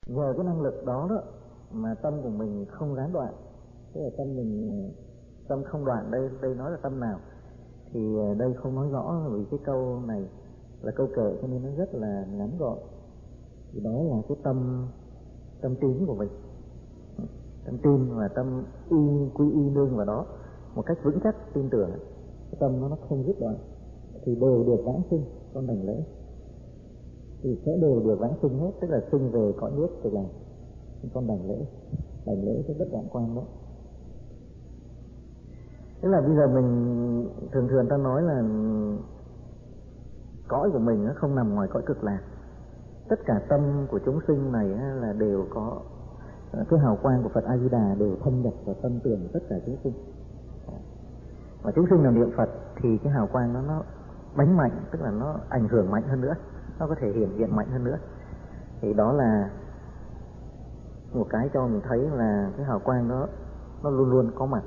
Nhờ cái năng lực đó đó mà tâm của mình không gián đoạn. Thế là tâm không đoạn, đây nói là tâm nào thì đây không nói rõ, vì cái câu này là câu kệ cho nên nó rất là ngắn gọn. Thì đó là cái tâm tín của mình, tâm tin và tâm quy y nương vào đó một cách vững chắc, tin tưởng. Cái tâm nó không dứt đoạn thì đều được vãng sinh con đảnh lễ, thì sẽ đều được vãng sinh hết, tức là sinh về cõi nước Cực Lạc. Con đảnh lễ cái bất đoạn quan đó. Tức là bây giờ mình thường ta nói là cõi của mình nó không nằm ngoài cõi Cực Lạc. Tất cả tâm của chúng sinh này là đều có cái hào quang của Phật A Di Đà đều thâm nhập vào tâm tưởng tất cả chúng sinh. Và chúng sinh nào niệm Phật thì cái hào quang nó bánh mạnh, tức là nó ảnh hưởng mạnh hơn nữa, nó có thể hiện diện mạnh hơn nữa. Thì đó là một cái cho mình thấy là cái hào quang đó nó luôn luôn có mặt.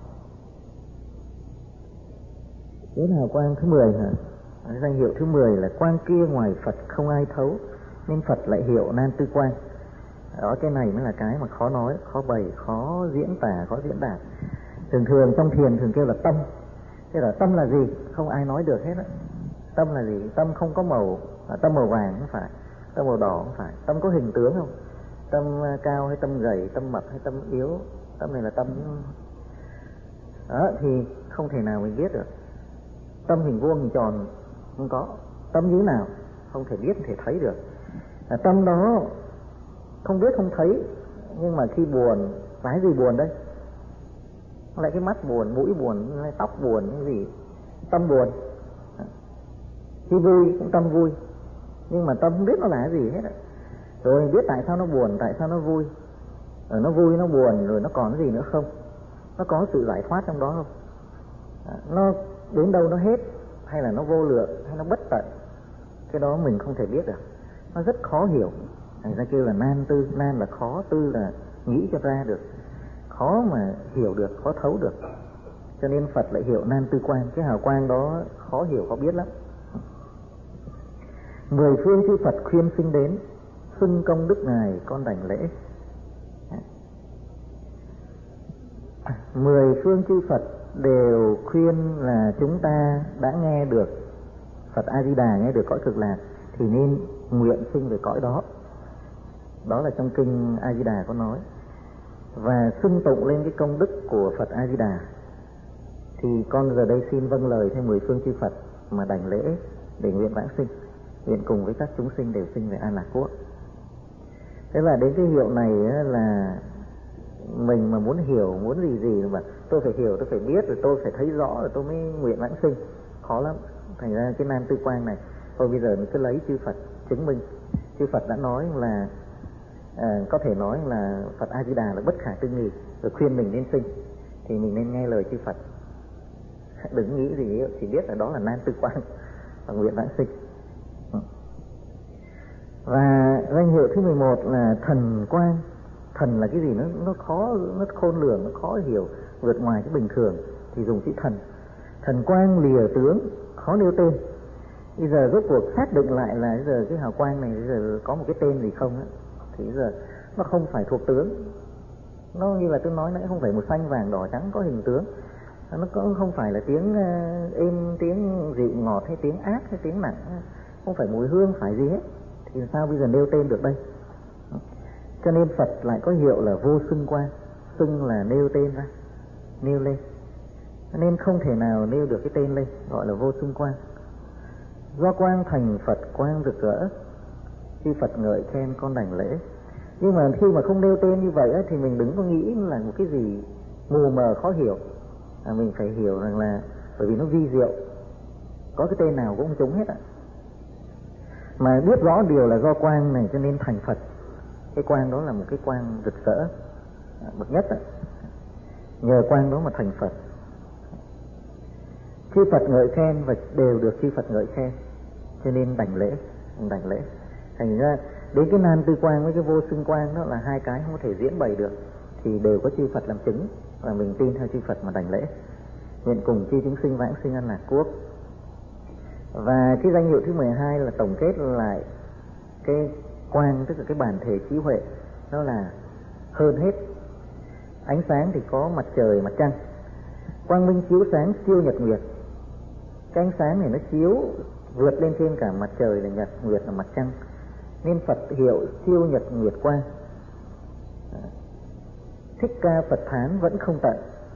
Đến hào quang thứ 10 hả? Danh hiệu thứ 10 là quang kia ngoài Phật không ai thấu, nên Phật lại hiệu nan tư quang. Đó, cái này mới là cái mà khó nói, khó bày, khó diễn tả, khó diễn đạt. Thường trong thiền thường kêu là tâm. Thế là tâm là gì? Không ai nói được hết á. Tâm là gì? Tâm không có màu, tâm màu vàng không phải, tâm màu đỏ không phải, tâm có hình tướng không? Tâm cao hay tâm gầy, tâm mập hay tâm yếu, tâm này là tâm đó, thì không thể nào mình biết được. Tâm hình vuông hình tròn không có, tâm như thế nào không thể biết, không thể thấy được. Tâm đó không biết không thấy, nhưng mà khi buồn, cái gì buồn đây? Lại cái mắt buồn, mũi buồn, tóc buồn, cái gì? Tâm buồn. Khi vui cũng tâm vui, nhưng mà tâm không biết nó là cái gì hết. Rồi biết tại sao nó buồn, tại sao nó vui, rồi nó vui, nó buồn, rồi nó còn cái gì nữa không? Nó có sự giải thoát trong đó không? Nó đến đâu nó hết, hay là nó vô lượng, hay nó bất tận? Cái đó mình không thể biết được, nó rất khó hiểu. Thành ra kêu là nan tư, nan là khó, tư là nghĩ cho ra được, khó mà hiểu được, khó thấu được. Cho nên Phật lại hiệu nan tư quang. Cái hào quang đó khó hiểu, khó biết lắm. 10 phương chư Phật khuyên sinh đến, xưng công đức Ngài con đảnh lễ. 10 phương chư Phật đều khuyên là chúng ta đã nghe được Phật A Di Đà, nghe được cõi Cực Lạc thì nên nguyện sinh về cõi đó. Đó là trong kinh A Di Đà có nói. Và xưng tụng lên cái công đức của Phật A Di Đà thì con giờ đây xin vâng lời theo 10 phương chư Phật mà đảnh lễ để nguyện vãng sinh, nguyện cùng với các chúng sinh đều sinh về An Lạc Quốc. Thế là đến cái hiệu này là mình mà muốn hiểu, muốn gì mà tôi phải hiểu, tôi phải biết, rồi tôi phải thấy rõ rồi tôi mới nguyện vãng sinh, khó lắm. Thành ra cái nan tư quang này thôi bây giờ mình cứ lấy chư Phật chứng minh. Chư Phật đã nói là có thể nói là Phật A Di Đà là bất khả tư nghị, rồi khuyên mình nên sinh thì mình nên nghe lời chư Phật, đừng nghĩ gì, chỉ biết là đó là nan tư quang và nguyện vãng sinh. Và danh hiệu thứ 11 là thần quang. Thần là cái gì? Nó khó, nó khôn lường, nó khó hiểu, vượt ngoài cái bình thường thì dùng chữ thần. Thần quang lìa tướng, khó nêu tên. Bây giờ rốt cuộc xác định lại là bây giờ cái hào quang này bây giờ có một cái tên gì không á, thì bây giờ nó không phải thuộc tướng. Nó như là tôi nói nãy, không phải màu xanh vàng đỏ trắng có hình tướng. Nó cũng không phải là tiếng êm, tiếng dịu ngọt hay tiếng ác hay tiếng nặng, không phải mùi hương, phải gì hết. Thì sao bây giờ nêu tên được đây? Cho nên Phật lại có hiệu là vô xưng quang. Xưng là nêu tên ra, nêu lên, nên không thể nào nêu được cái tên lên, gọi là vô xưng quang. Do quang thành Phật quang rực rỡ, khi Phật ngợi khen con đảnh lễ. Nhưng mà khi mà không nêu tên như vậy thì mình đừng có nghĩ là một cái gì mù mờ khó hiểu. Mình phải hiểu rằng là bởi vì nó vi diệu, có cái tên nào cũng không trúng hết ạ. Mà biết rõ điều là do quang này cho nên thành Phật. Cái quang đó là một cái quang rực rỡ bậc nhất ạ. Nhờ quang đó mà thành Phật. Chư Phật ngợi khen và đều được chư Phật ngợi khen, cho nên đảnh lễ. Thành ra đến cái nan tư quang với cái vô xưng quang đó là hai cái không có thể diễn bày được, thì đều có chư Phật làm chứng và mình tin theo chư Phật mà đảnh lễ. Nguyện cùng chư chúng sinh vãng sinh An Lạc Quốc. Và cái danh hiệu thứ 12 là tổng kết lại cái quang, tức là cái bản thể trí huệ, nó là hơn hết. Ánh sáng thì có mặt trời, mặt trăng. Quang minh chiếu sáng siêu nhật nguyệt. Cái ánh sáng này nó chiếu vượt lên trên cả mặt trời là nhật, nguyệt là mặt trăng, nên Phật hiệu siêu nhật nguyệt quang. Thích ca Phật thán vẫn không tận.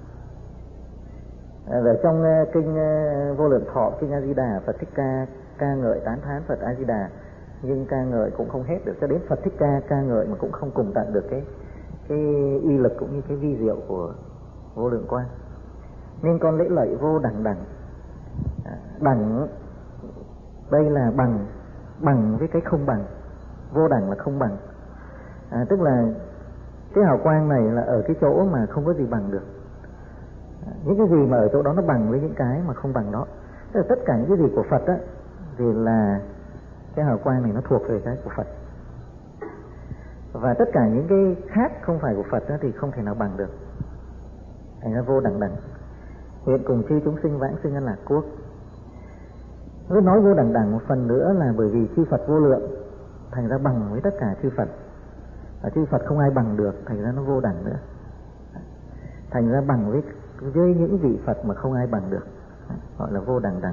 Ở trong kinh Vô Lượng Thọ, kinh A Di Đà, Phật Thích Ca ca ngợi tán thán Phật A Di Đà, nhưng ca ngợi cũng không hết được, cho đến Phật Thích Ca ca ngợi mà cũng không cùng tận được cái uy lực cũng như cái vi diệu của vô lượng quang. Nên con lễ lạy vô đẳng đẳng. Đẳng đây là bằng với cái không bằng. Vô đẳng là không bằng. Tức là cái hào quang này là ở cái chỗ mà không có gì bằng được. Những cái gì mà ở chỗ đó nó bằng với những cái mà không bằng đó. Tức là tất cả những cái gì của Phật á, thì là cái hào quang này nó thuộc về cái của Phật. Và tất cả những cái khác không phải của Phật á, thì không thể nào bằng được. Thành ra vô đẳng đẳng. Nguyện cùng chư chúng sinh vãng sinh an lạc quốc. Nếu nói vô đẳng đẳng một phần nữa là bởi vì chư Phật vô lượng, thành ra bằng với tất cả chư Phật. Và chư Phật không ai bằng được, thành ra nó vô đẳng nữa. Thành ra bằng với những vị Phật mà không ai bằng được, gọi là vô đẳng đẳng.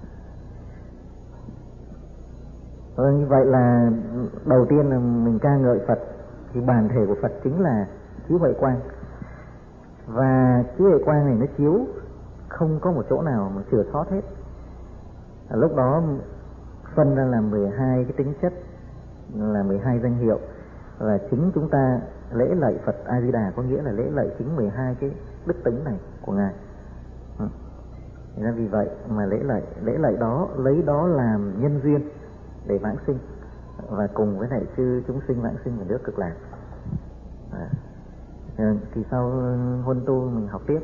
Như vậy là đầu tiên là mình ca ngợi Phật, thì bản thể của Phật chính là trí huệ quang. Và trí huệ quang này nó chiếu không có một chỗ nào mà chừa sót hết. Lúc đó phân ra là 12 cái tính chất, là 12 danh hiệu. Và chính chúng ta lễ lạy Phật A Di Đà có nghĩa là lễ lạy chính 12 cái đức tính này của Ngài. Nên vì vậy mà lễ lạy đó, lấy đó làm nhân duyên để vãng sinh, và cùng với lại chư chúng sinh vãng sinh ở nước Cực Lạc. Thì sau huân tu mình học tiếp.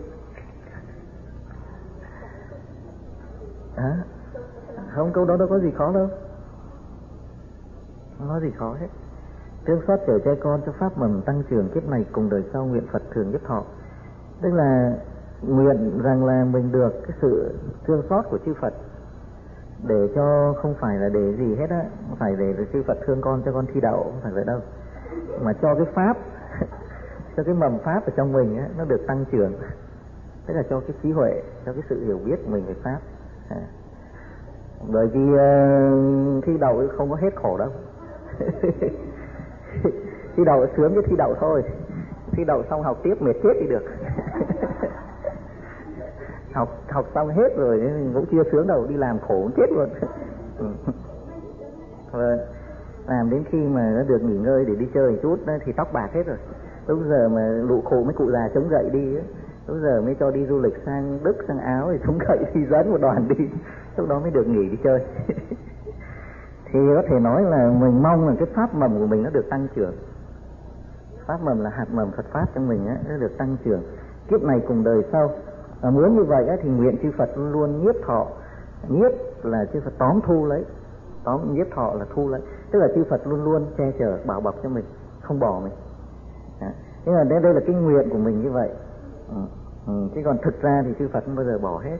Không, câu đó đâu có gì khó đâu, không có gì khó hết. Thương xót chở che con cho pháp mầm tăng trưởng kiếp này cùng đời sau, nguyện Phật thường giúp thọ. Tức là nguyện rằng là mình được cái sự thương xót của chư Phật, để cho không phải là để gì hết á, không phải để chư Phật thương con cho con thi đậu, không phải vậy đâu, mà cho cái pháp cho cái mầm pháp ở trong mình á, nó được tăng trưởng. Tức là cho cái trí huệ, cho cái sự hiểu biết của mình về pháp. Bởi vì thi đậu không có hết khổ đâu. Thi đậu sướng cái thi đậu thôi, thi đậu xong học tiếp mệt chết đi được. học xong hết rồi cũng chưa sướng đâu, đi làm khổ chết luôn. Làm đến khi mà nó được nghỉ ngơi để đi chơi một chút thì tóc bạc hết rồi. Lúc giờ mà lụ khổ mấy cụ già chống gậy đi ấy, lúc giờ mới cho đi du lịch sang Đức, sang Áo thì chống gậy thì dẫn một đoàn đi, lúc đó mới được nghỉ đi chơi. Thì có thể nói là mình mong là cái pháp mầm của mình nó được tăng trưởng. Pháp mầm là hạt mầm Phật pháp trong mình á, nó được tăng trưởng kiếp này cùng đời sau. Muốn như vậy á, thì nguyện chư Phật luôn luôn nhiếp thọ. Nhiếp là chư Phật tóm thu lấy, nhiếp thọ là thu lấy, tức là chư Phật luôn luôn che chở bảo bọc cho mình, không bỏ mình. Thế là đây là cái nguyện của mình như vậy. Chứ còn thực ra thì chư Phật không bao giờ bỏ hết.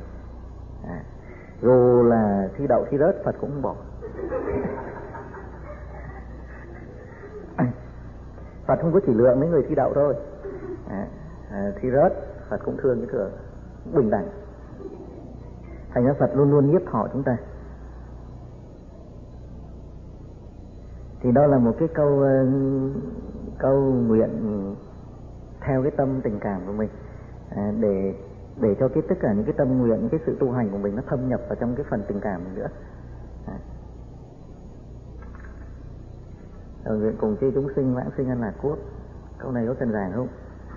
Dù là thi đậu thi rớt Phật cũng không bỏ. Phật không có chỉ lượng mấy người thi đậu thôi. Thi rớt Phật cũng thương cái thường, bình đẳng. Thành ra Phật luôn luôn nhiếp thọ chúng ta. Thì đó là một cái câu nguyện theo cái tâm tình cảm của mình, để cho tất cả những cái tâm nguyện, cái sự tu hành của mình nó thâm nhập vào trong cái phần tình cảm mình nữa. Nguyện cùng chư chúng sinh vãng sinh an lạc quốc. Câu này có cần giảng không?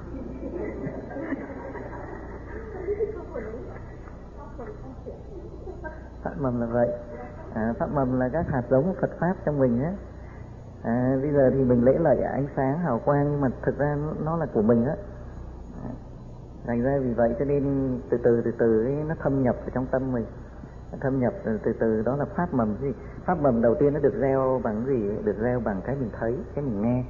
Pháp mầm là vậy. Pháp mầm là các hạt giống Phật pháp trong mình á. Bây giờ thì mình lễ lạy ánh sáng hào quang, nhưng mà thực ra nó là của mình á. Thành ra vì vậy cho nên từ từ ấy, nó thâm nhập vào trong tâm mình, thâm nhập từ từ. Đó là pháp mầm gì? Pháp mầm đầu tiên nó được gieo bằng gì? Được gieo bằng cái mình thấy, cái mình nghe.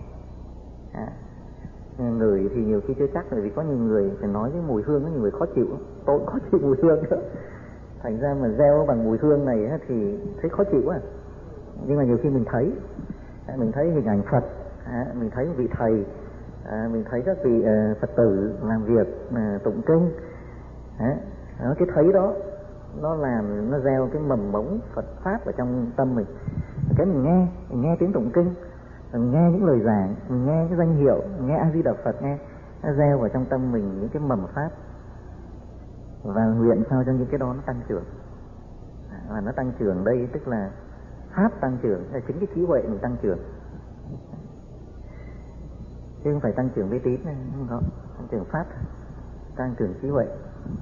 Người thì nhiều khi chưa chắc, bởi vì có nhiều người phải nói với mùi hương, có nhiều người khó chịu, tôi khó chịu mùi hương nữa. Thành ra mà gieo bằng mùi hương này thì thấy khó chịu quá. Nhưng mà nhiều khi mình thấy, mình thấy hình ảnh Phật, mình thấy vị thầy, mình thấy các vị Phật tử làm việc tụng kinh. Đó, cái thấy đó nó làm, nó gieo cái mầm mống Phật pháp ở trong tâm mình. Cái mình nghe tiếng tụng kinh, mình nghe những lời giảng, mình nghe cái danh hiệu, mình nghe A Di Đà Phật, nghe nó gieo vào trong tâm mình những cái mầm pháp, và nguyện sao cho những cái đó nó tăng trưởng. Và nó tăng trưởng đây tức là pháp tăng trưởng, là chính cái trí huệ mình tăng trưởng, chứ không phải tăng trưởng mê tín, không có, tăng trưởng pháp, tăng trưởng trí huệ.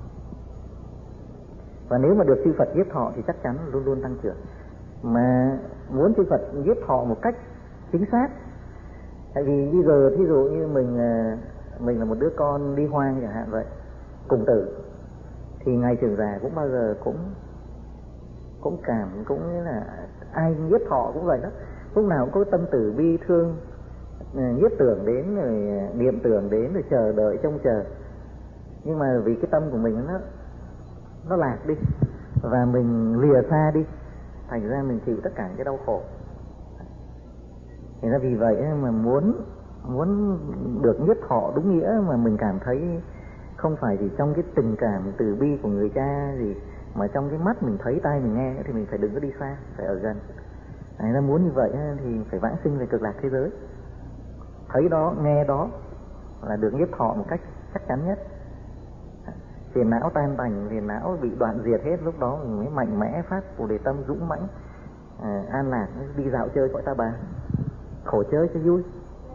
Và nếu mà được chư Phật nhiếp thọ thì chắc chắn luôn luôn tăng trưởng. Mà muốn chư Phật nhiếp thọ một cách chính xác, tại vì bây giờ thí dụ như mình là một đứa con đi hoang chẳng hạn vậy, cùng tử, thì ngày trưởng già cũng bao giờ cũng cảm, cũng như là ai nhiếp thọ cũng vậy đó, lúc nào cũng có tâm từ bi thương, nhiếp tưởng đến rồi niệm tưởng đến rồi chờ đợi trông chờ. Nhưng mà vì cái tâm của mình nó lạc đi và mình lìa xa đi, thành ra mình chịu tất cả cái đau khổ. Thì ra vì vậy mà muốn được nhiếp thọ đúng nghĩa mà mình cảm thấy không phải chỉ trong cái tình cảm từ bi của người cha gì, mà trong cái mắt mình thấy, tai mình nghe, thì mình phải đừng có đi xa, phải ở gần. Thành ra muốn như vậy thì phải vãng sinh về cực lạc thế giới, thấy đó, nghe đó là được nhiếp thọ một cách chắc chắn nhất. Phiền não tan tành, phiền não bị đoạn diệt hết, lúc đó mình mới mạnh mẽ phát Bồ Đề tâm dũng mãnh, an lạc, đi dạo chơi cõi Ta Bà, khổ chơi cho vui.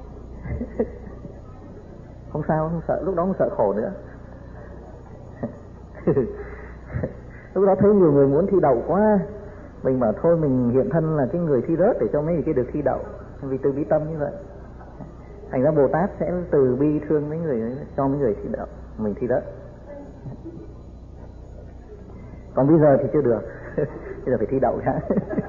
Không sao, không sợ, lúc đó không sợ khổ nữa. Lúc đó thấy nhiều người muốn thi đậu quá, mình bảo thôi mình hiện thân là cái người thi rớt để cho mấy người kia được thi đậu, vì từ bi tâm như vậy. Thành ra Bồ Tát sẽ từ bi thương mấy người, cho mấy người thi đậu, mình thi rớt. Còn bây giờ thì chưa được, bây giờ phải thi đậu đã.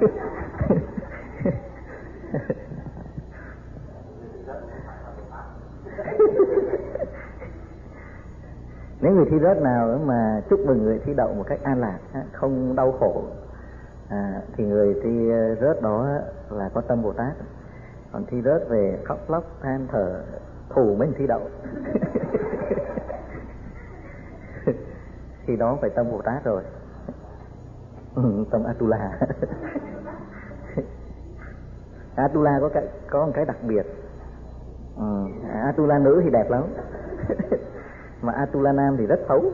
Nếu người thi rớt nào mà chúc mừng người thi đậu một cách an lạc, không đau khổ, thì người thi rớt đó là có tâm Bồ Tát. Còn thi rớt về khóc lóc than thở thù mình thi đậu thì đó phải tâm Bồ Tát rồi. Tâm Atula. Atula có một cái đặc biệt. Atula nữ thì đẹp lắm. Mà Atula nam thì rất xấu.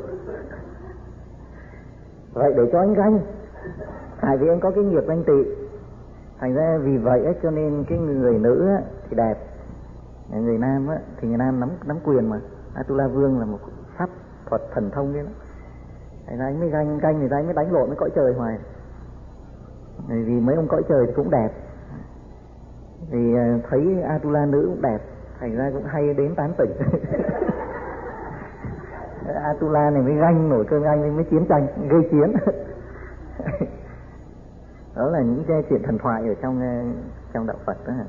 Vậy để cho anh ganh, tại vì anh có cái nghiệp ganh tị, thành ra vì vậy cho nên cái người nữ thì đẹp, người nam thì người nam nắm quyền mà. Atula vương là một pháp thuật thần thông đấy đó. Thành ra anh mới ganh người ta, anh mới đánh lộn với cõi trời hoài. Vì mấy ông cõi trời thì cũng đẹp, vì thấy Atula nữ cũng đẹp, thành ra cũng hay đến tán tỉnh. Atula này mới ganh, nổi cơn ganh mới chiến tranh, gây chiến. Đó là những cái chuyện thần thoại ở trong đạo Phật đó.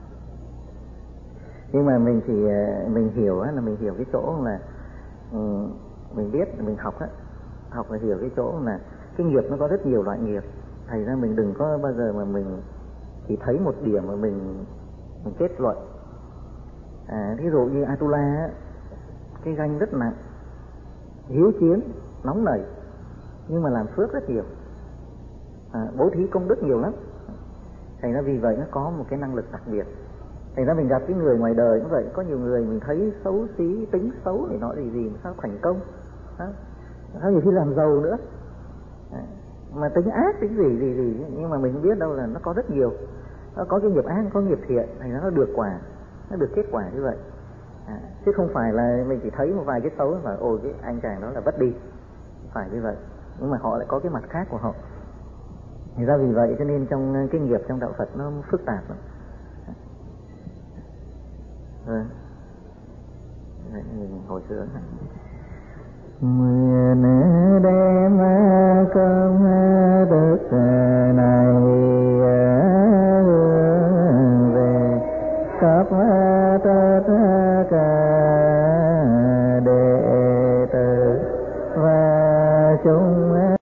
Nhưng mà mình hiểu là mình hiểu cái chỗ là mình biết, mình học là hiểu cái chỗ là cái nghiệp nó có rất nhiều loại nghiệp. Thành ra mình đừng có bao giờ mà mình chỉ thấy một điểm mà mình kết luận. Ví dụ như Atula cái ganh rất nặng, hiếu chiến, nóng nảy, nhưng mà làm phước rất nhiều, bố thí công đức nhiều lắm. Thành ra vì vậy nó có một cái năng lực đặc biệt. Thành ra mình gặp cái người ngoài đời cũng vậy, có nhiều người mình thấy xấu xí, tính xấu thì nói gì sao thành công, sao nhiều khi làm giàu nữa, mà tính ác tính gì, nhưng mà mình không biết đâu là nó có rất nhiều, nó có cái nghiệp ác, có nghiệp thiện, thành ra nó được quả, nó được kết quả như vậy. Chứ không phải là mình chỉ thấy một vài cái xấu và ôi cái anh chàng đó là vất đi, phải như vậy. Nhưng mà họ lại có cái mặt khác của họ. Thì ra vì vậy cho nên trong cái nghiệp trong đạo Phật nó phức tạp lắm. Mình hồi xưa nguyện đem công đức